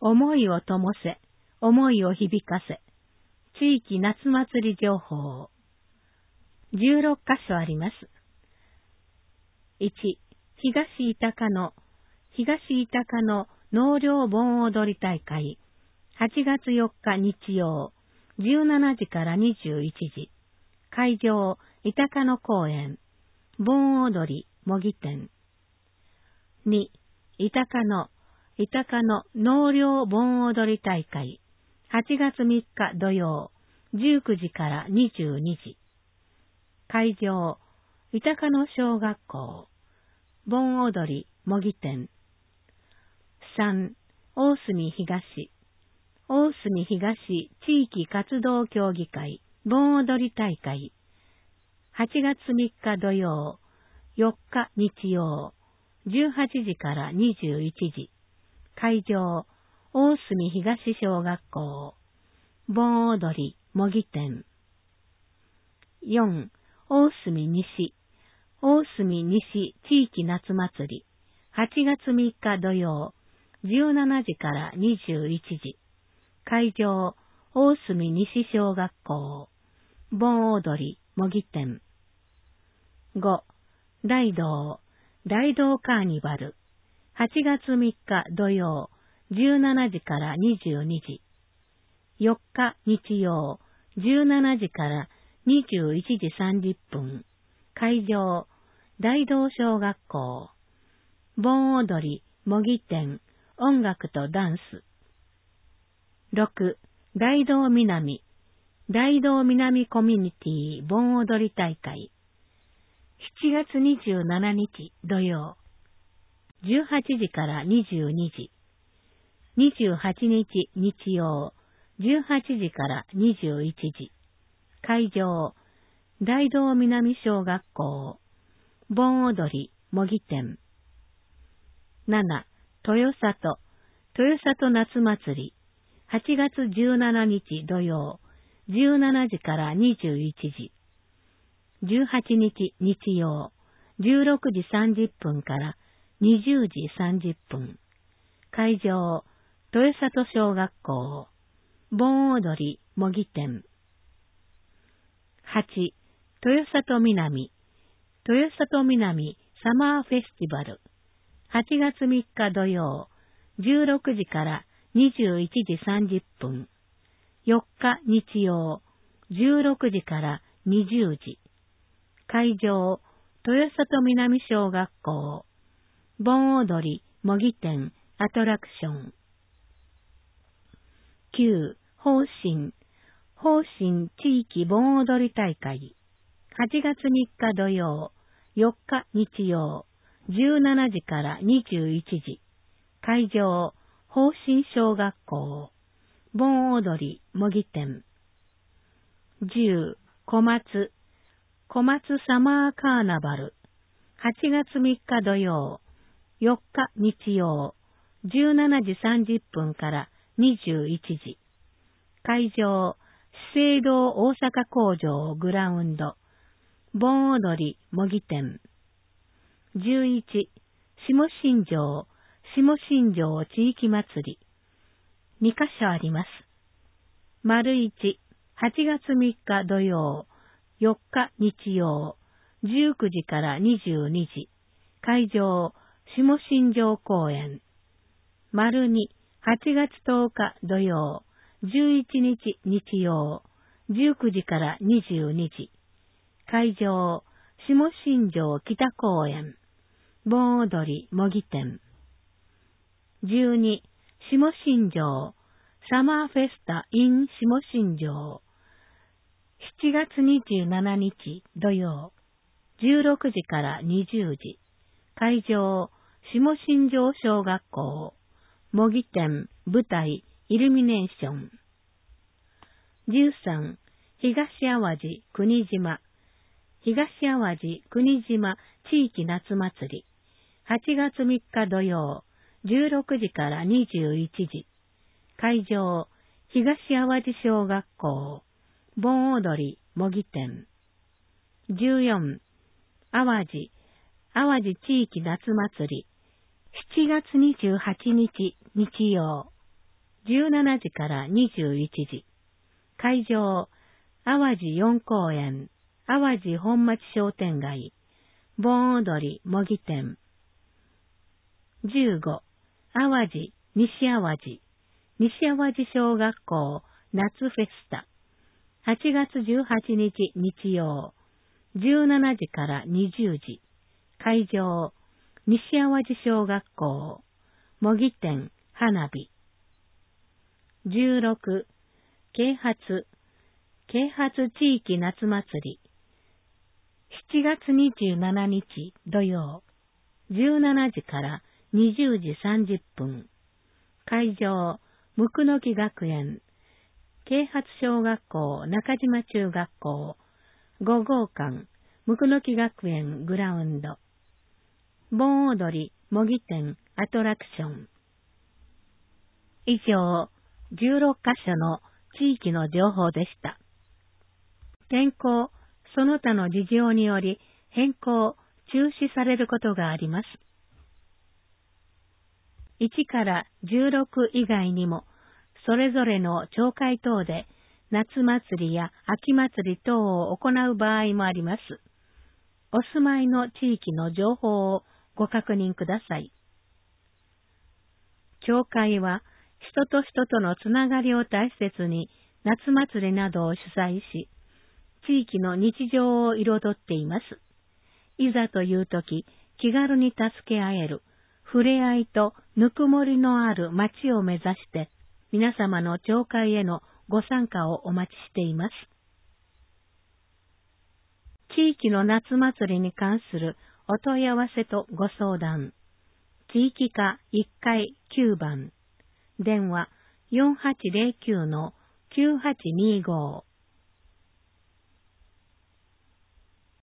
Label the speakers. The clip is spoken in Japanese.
Speaker 1: 思いを灯せ、思いを響かせ。地域夏祭り情報。16カ所あります。1、東板鹿の納涼盆踊り大会。8月4日日曜、17時から21時。会場、板鹿野公園。盆踊り、模擬店。2、板鹿野納涼盆踊り大会。8月3日土曜、19時から22時。会場、板鹿野小学校。盆踊り、模擬店。3、大隅東地域活動協議会盆踊り大会。8月3日土曜、4日日曜、18時から21時。会場、大隅東小学校。盆踊り、模擬店。4、大隅西地域夏祭り。8月3日土曜、17時から21時。会場、大隅西小学校。盆踊り、模擬店。5、大道カーニバル。8月3日土曜、17時から22時。4日日曜、17時から21時30分。会場、大道小学校。盆踊り、模擬店、音楽とダンス。6、大道南コミュニティ盆踊り大会。7月27日土曜、18時から22時。28日日曜、18時から21時。会場、大道南小学校。盆踊り、模擬店。7、豊里夏祭り。8月17日土曜、17時から21時。18日日曜、16時30分から20時30分。会場、豊里小学校。盆踊り、模擬店。8、豊里南サマーフェスティバル。8月3日土曜、16時から21時30分。4日日曜、16時から20時。会場、豊里南小学校。盆踊り、模擬店、アトラクション。9、宝神地域盆踊り大会。8月3日土曜、4日日曜、17時から21時。会場、宝神小学校。盆踊り、模擬店。10、小松サマーカーナバル。8月3日土曜、4日日曜、17時30分から21時。会場、資生堂大阪工場グラウンド。盆踊り、模擬店。11、下新庄地域祭り。2カ所あります。丸1、8月3日土曜、4日日曜、19時から22時。会場、下新庄公園。丸2、8月10日土曜、11日日曜、19時から22時。会場、下新庄北公園。盆踊り、模擬店。12、下新庄サマーフェスタ in 下新庄。7月27日土曜、16時から20時。会場、下新庄小学校。模擬店、舞台、イルミネーション。13、東淡路国島地域夏祭り。8月3日土曜、16時から21時。会場、東淡路小学校。盆踊り、模擬店。14、淡路地域夏祭り。7月28日日曜、 17時から21時。会場、淡路4公園、淡路本町商店街、盆踊り模擬店。15、淡路、西淡路、西淡路小学校夏フェスタ。8月18日日曜、17時から20時。会場、西淡路小学校、模擬店花火。16、啓発地域夏祭り。7月27日土曜、17時から20時30分。会場、椋野木学園、啓発小学校中島中学校、5号館、椋野木学園グラウンド。盆踊り、模擬店、アトラクション。以上、16カ所の地域の情報でした。天候、その他の事情により変更、中止されることがあります。1から16以外にも、それぞれの町会等で夏祭りや秋祭り等を行う場合もあります。お住まいの地域の情報をご確認ください。町会は人と人とのつながりを大切に夏祭りなどを主催し、地域の日常を彩っています。いざというとき、気軽に助け合える、触れ合いとぬくもりのある街を目指して、皆様の町会へのご参加をお待ちしています。地域の夏祭りに関するお問い合わせとご相談。地域課1階9番。電話 4809-9825